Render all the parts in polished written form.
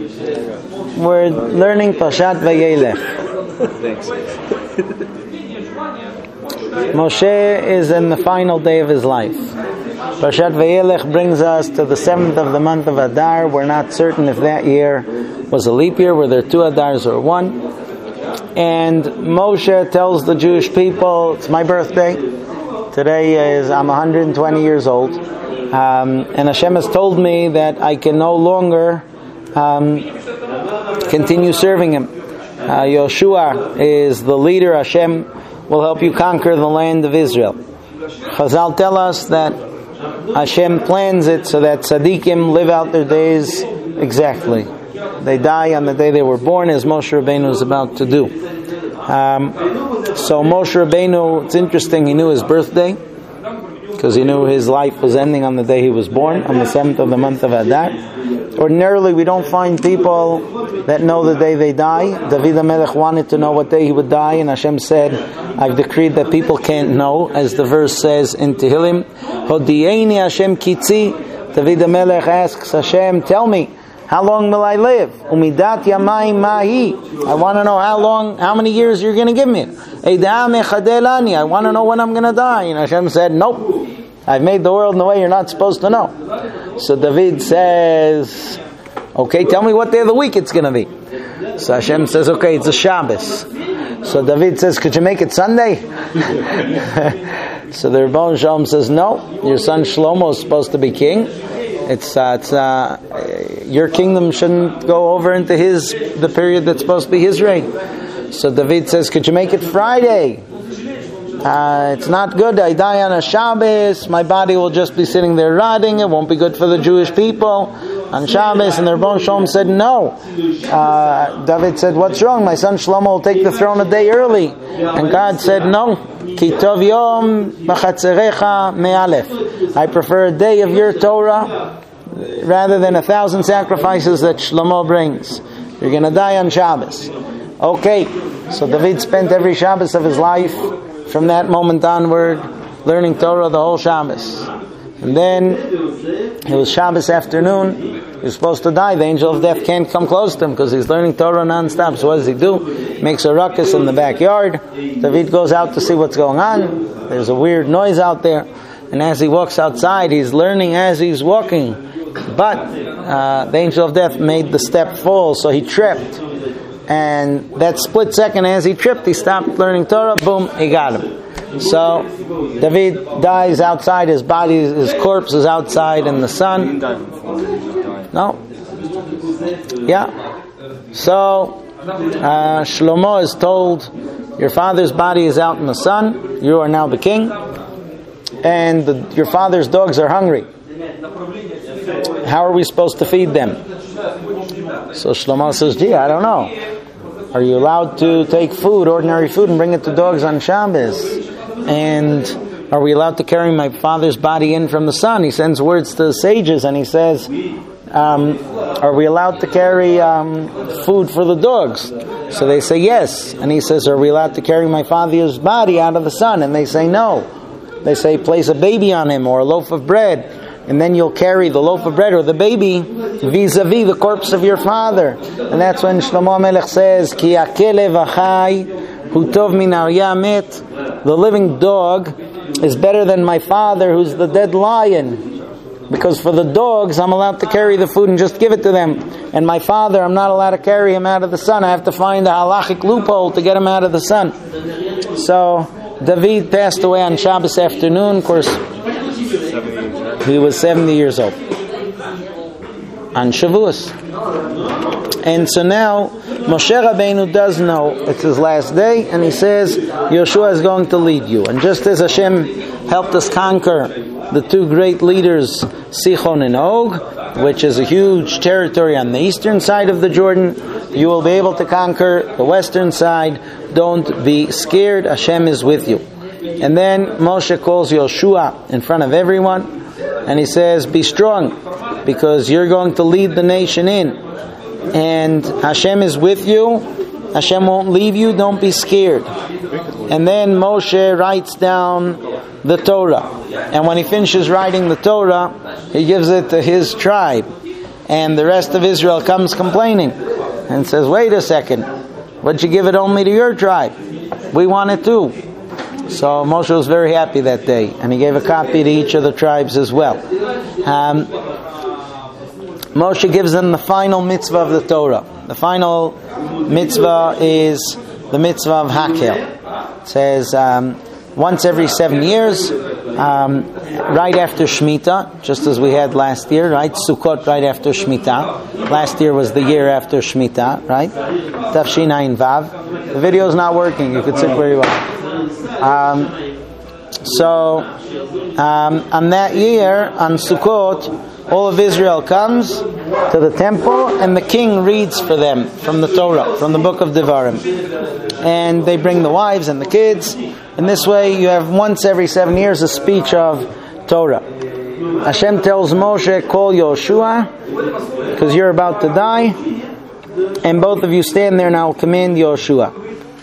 We're learning Parshat Vayelech. Moshe is in the final day of his life. Parshat Vayelech brings us to the 7th of the month of Adar. We're not certain if that year was a leap year, whether 2 Adars or 1. And Moshe tells the Jewish people, it's my birthday. Today I'm 120 years old. And Hashem has told me that I can no longer continue serving Him. Yoshua is the leader. Hashem will help you conquer the land of Israel. Chazal tell us that Hashem plans it so that tzaddikim live out their days exactly. They die on the day they were born, as Moshe Rabbeinu is about to do. So Moshe Rabbeinu, it's interesting, he knew his birthday, because he knew his life was ending on the day he was born, on the 7th of the month of Adar. Ordinarily, we don't find people that know the day they die. David HaMelech wanted to know what day he would die, and Hashem said, I've decreed that people can't know, as the verse says in Tehillim, Hodi'eni Hashem kitzi. David HaMelech asks Hashem, tell me, how long will I live? Umidat yamayim mahi. I want to know how many years you're going to give me. Eida mechadeh I want to know when I'm going to die. And Hashem said, nope. I've made the world in the way you're not supposed to know. So David says, okay, tell me what day of the week it's going to be. So Hashem says, okay, it's a Shabbos. So David says, could you make it Sunday? So the Rebbeinu Shalom says, no, your son Shlomo is supposed to be king. Your kingdom shouldn't go over into the period that's supposed to be his reign. So David says, could you make it Friday? It's not good. I die on a Shabbos. My body will just be sitting there rotting. It won't be good for the Jewish people on Shabbos. And the Rebbeinu Shalom said, no. David said, what's wrong? My son Shlomo will take the throne a day early. And God said, no. Ki tov yom b'chatzerecha me'alef. I prefer a day of your Torah rather than 1,000 sacrifices that Shlomo brings. You're going to die on Shabbos. Okay. So David spent every Shabbos of his life from that moment onward learning Torah the whole Shabbos. And then it was Shabbos afternoon. He was supposed to die. The angel of death can't come close to him because he's learning Torah non-stop. So what does he do? Makes a ruckus in the backyard. David goes out to see what's going on. There's a weird noise out there. And as he walks outside, he's learning as he's walking. But the angel of death made the step fall, so he tripped. And that split second as he tripped, he stopped learning Torah. Boom, he got him. So David dies outside. His body, his corpse is outside in the sun. No. Yeah. So Shlomo is told, your father's body is out in the sun. You are now the king. And your father's dogs are hungry. How are we supposed to feed them? So Shlomo says, gee, I don't know. Are you allowed to take food, ordinary food, and bring it to dogs on Shabbos? And are we allowed to carry my father's body in from the sun? He sends words to the sages and he says, are we allowed to carry food for the dogs? So they say yes. And he says, are we allowed to carry my father's body out of the sun? And they say no. They say, place a baby on him or a loaf of bread, and then you'll carry the loaf of bread or the baby vis-a-vis the corpse of your father. And that's when Shlomo HaMelech says, Ki hakelev achai hu tov min aryeh hamet. The living dog is better than my father who's the dead lion. Because for the dogs, I'm allowed to carry the food and just give it to them. And my father, I'm not allowed to carry him out of the sun. I have to find a halachic loophole to get him out of the sun. So David passed away on Shabbos afternoon. Of course, he was 70 years old on Shavuos. And so now Moshe Rabbeinu does know it's his last day, and he says Yoshua is going to lead you. And just as Hashem helped us conquer the two great leaders, Sichon and Og, which is a huge territory on the eastern side of the Jordan, you will be able to conquer the western side. Don't be scared. Hashem is with you. And then Moshe calls Yoshua in front of everyone, and he says, be strong, because you're going to lead the nation in. And Hashem is with you. Hashem won't leave you. Don't be scared. And then Moshe writes down the Torah. And when he finishes writing the Torah, he gives it to his tribe. And the rest of Israel comes complaining and says, wait a second, what'd you give it only to your tribe? We want it too. So Moshe was very happy that day, and he gave a copy to each of the tribes as well. Moshe gives them the final mitzvah of the Torah. The final mitzvah is the mitzvah of Hakel. It says once every 7 years, right after Shemitah, just as we had last year, right? Sukkot right after Shemitah. Last year was the year after Shemitah, right? Tafshin Ayin Vav. The video is not working. You could sit where you are. On that year, on Sukkot, all of Israel comes to the temple, and the king reads for them from the Torah, from the book of Devarim. And they bring the wives and the kids. And this way you have once every 7 years a speech of Torah. Hashem tells Moshe, call Yoshua, because you're about to die. And both of you stand there and I will command Yoshua.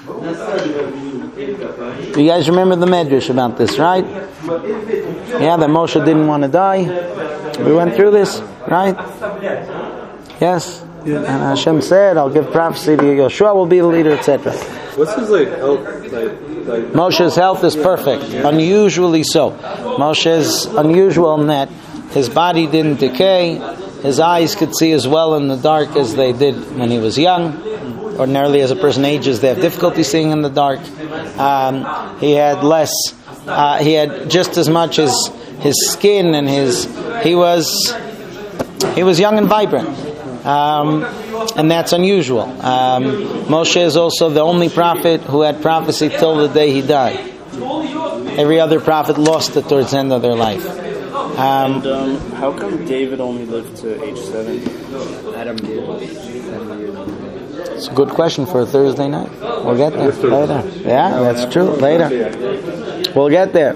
You guys remember the Medrash about this, right? Yeah, that Moshe didn't want to die. We went through this, right? Yes? Yeah. And Hashem said, I'll give prophecy to Yoshua, will be the leader, etc. What's his health? Moshe's health is perfect, unusually so. Moshe's unusual in that his body didn't decay, his eyes could see as well in the dark as they did when he was young. Ordinarily, as a person ages, they have difficulty seeing in the dark. He had less. He had just as much as his skin and he was young and vibrant, and that's unusual. Moshe is also the only prophet who had prophecy till the day he died. Every other prophet lost it towards the end of their life. How come David only lived to age 70? Adam did. It's a good question for a Thursday night. We'll get there later. Yeah, that's true. Later. We'll get there.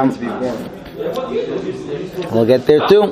We'll get there too.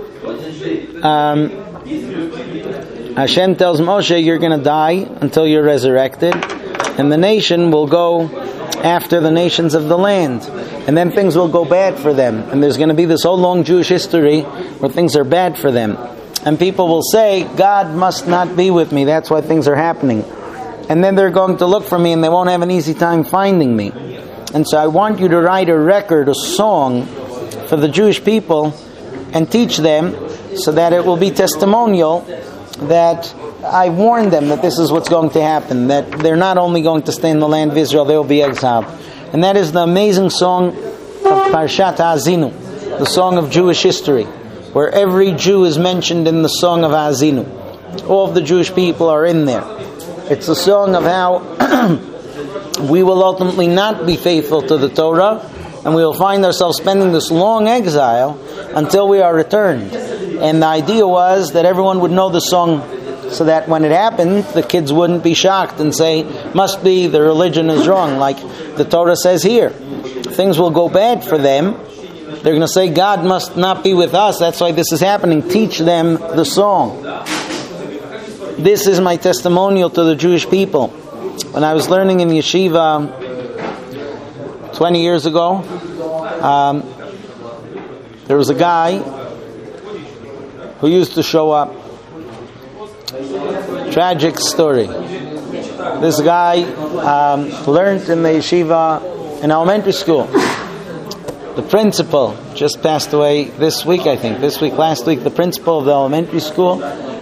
Hashem tells Moshe, you're going to die until you're resurrected, and the nation will go after the nations of the land, and then things will go bad for them, and there's going to be this whole long Jewish history where things are bad for them, and people will say, God must not be with me, that's why things are happening, and then they're going to look for me and they won't have an easy time finding me. And so I want you to write a record, a song for the Jewish people and teach them so that it will be testimonial that I warned them that this is what's going to happen, that they're not only going to stay in the land of Israel, they will be exiled. And that is the amazing song of Parshat Ha'azinu, the song of Jewish history, where every Jew is mentioned in the song of Ha'azinu. All of the Jewish people are in there. It's a song of how we will ultimately not be faithful to the Torah, and we will find ourselves spending this long exile until we are returned. And the idea was that everyone would know the song so that when it happened, the kids wouldn't be shocked and say, must be the religion is wrong, like the Torah says here. Things will go bad for them. They're going to say, God must not be with us, that's why this is happening. Teach them the song. This is my testimonial to the Jewish people. When I was learning in yeshiva 20 years ago, there was a guy who used to show up. Tragic story. This guy learned in the yeshiva in elementary school. The principal just passed away this week, I think. Last week, the principal of the elementary school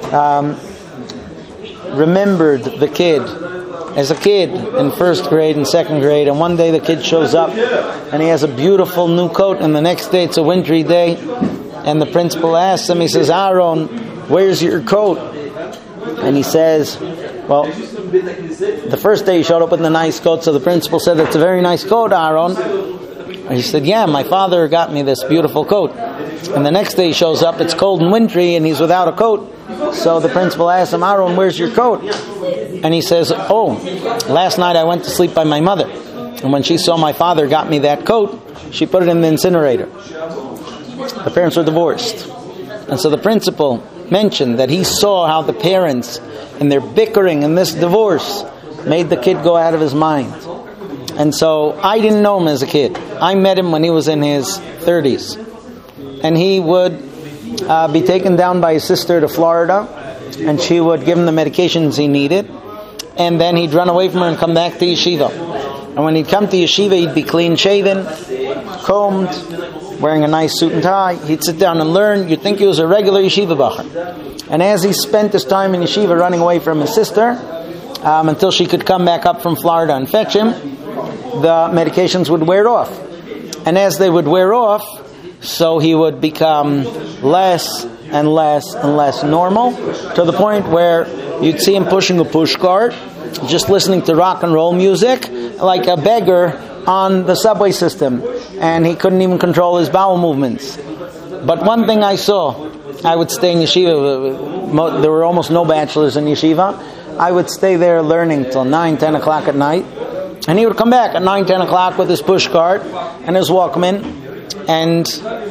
remembered the kid as a kid in first grade and second grade, and one day the kid shows up and he has a beautiful new coat, and the next day it's a wintry day, and the principal asks him, he says, Aaron, where's your coat? And he says, well, the first day he showed up with a nice coat, so the principal said, it's a very nice coat, Aaron. And he said, yeah, my father got me this beautiful coat. And the next day he shows up, it's cold and wintry, and he's without a coat. So the principal asks him, Aaron, where's your coat? And he says, oh, last night I went to sleep by my mother. And when she saw my father got me that coat, she put it in the incinerator. The parents were divorced. And so the principal mentioned that he saw how the parents, in their bickering and this divorce, made the kid go out of his mind. And so I didn't know him as a kid. I met him when he was in his 30s. And he would be taken down by his sister to Florida. and she would give him the medications he needed, and then he'd run away from her and come back to yeshiva. And when he'd come to yeshiva, he'd be clean shaven, combed, wearing a nice suit and tie. He'd sit down and learn. You'd think he was a regular yeshiva bacher. And as he spent his time in yeshiva running away from his sister, until she could come back up from Florida and fetch him, the medications would wear off. And as they would wear off, so he would become less and less and less normal, to the point where you'd see him pushing a push cart, just listening to rock and roll music, like a beggar on the subway system. And he couldn't even control his bowel movements. But one thing I saw, I would stay in yeshiva, there were almost no bachelors in yeshiva. I would stay there learning till 9, 10 o'clock at night. And he would come back at 9, 10 o'clock with his push cart and his Walkman, and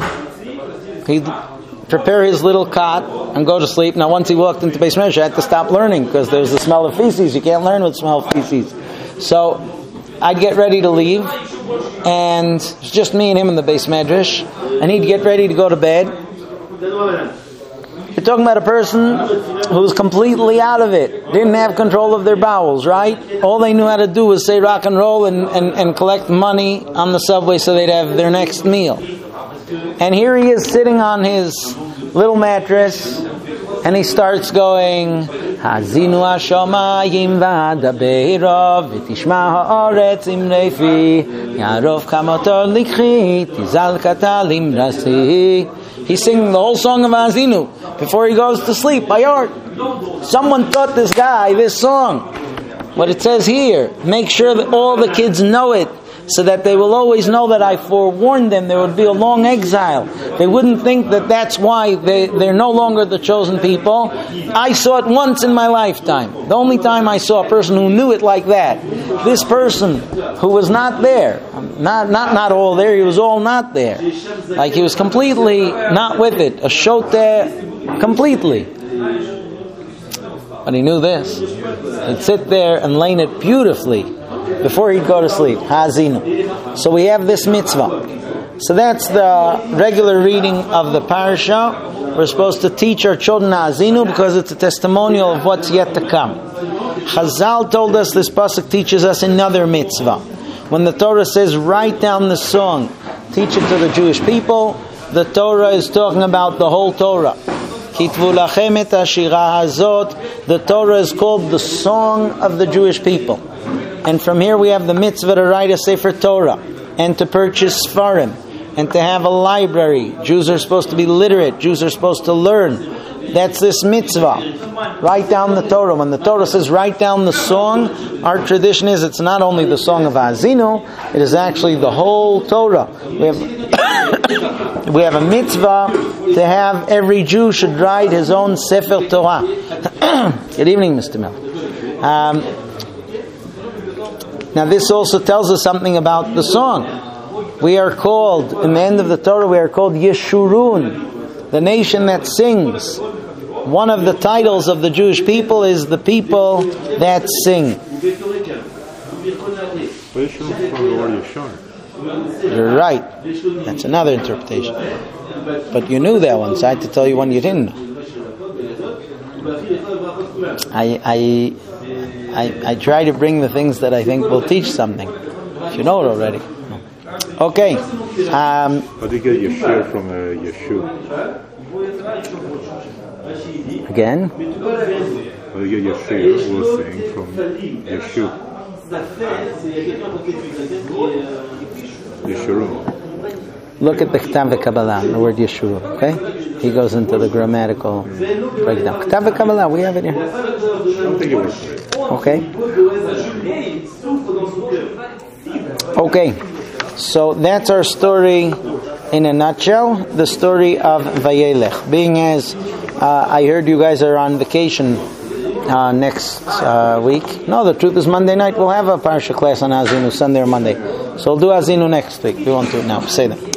he'd prepare his little cot and go to sleep. Now, once he walked into Beis Medrash, I had to stop learning because there's the smell of feces. You can't learn with smell of feces. So I'd get ready to leave, and it's just me and him in the Beis Medrash, and he'd get ready to go to bed. You're talking about a person who's completely out of it, didn't have control of their bowels, right? All they knew how to do was say rock and roll and collect money on the subway so they'd have their next meal. And here he is sitting on his little mattress, and he starts going, Hazinu hashamayim v'adabeirov v'tishma ha'aretz imrefi yarov kamotor likhi tizal katalim rasi. He's singing the whole song of Hazinu before he goes to sleep by heart. Someone taught this guy this song. What it says here, make sure that all the kids know it, so that they will always know that I forewarned them there would be a long exile. They wouldn't think that that's why they're no longer the chosen people. I saw it once in my lifetime. The only time I saw a person who knew it like that. This person who was not there. Not all there, he was all not there. Like he was completely not with it. A shoteh completely. But he knew this. He'd sit there and lane it beautifully before he'd go to sleep. Hazinu. So we have this mitzvah. So that's the regular reading of the parasha. We're supposed to teach our children Hazinu because it's a testimonial of what's yet to come. Chazal told us this pasuk teaches us another mitzvah. When the Torah says write down the song, teach it to the Jewish people, the Torah is talking about the whole Torah. Kitvu lachem et hashira hazot. The Torah is called the song of the Jewish people. And from here we have the mitzvah to write a Sefer Torah and to purchase Sfarim and to have a library. Jews are supposed to be literate. Jews are supposed to learn. That's this mitzvah. Write down the Torah. When the Torah says write down the song, our tradition is it's not only the song of Hazinu, it is actually the whole Torah. We have a mitzvah to have every Jew should write his own Sefer Torah. Good evening, Mr. Miller. Now this also tells us something about the song. We are called, in the end of the Torah, we are called Yeshurun, the nation that sings. One of the titles of the Jewish people is the people that sing. You're right. That's another interpretation. But you knew that one, so I had to tell you one you didn't know. I try to bring the things that I think will teach something. If you know it already. Okay. How do you get your share from Yeshua? Again? How do you get your share, we'll sing, from Yeshua? Yeshurun. Look at the K'tav V'Kabbalah, the word Yeshua, okay? He goes into the grammatical breakdown. K'tav V'Kabbalah, we have it here. I don't think it was right. Okay. Okay. So that's our story in a nutshell, the story of Vayelech. Being as I heard you guys are on vacation next week. No, the truth is Monday night we'll have a parsha class on Hazinu, Sunday or Monday. So we'll do Hazinu next week. We won't do it now. Say that.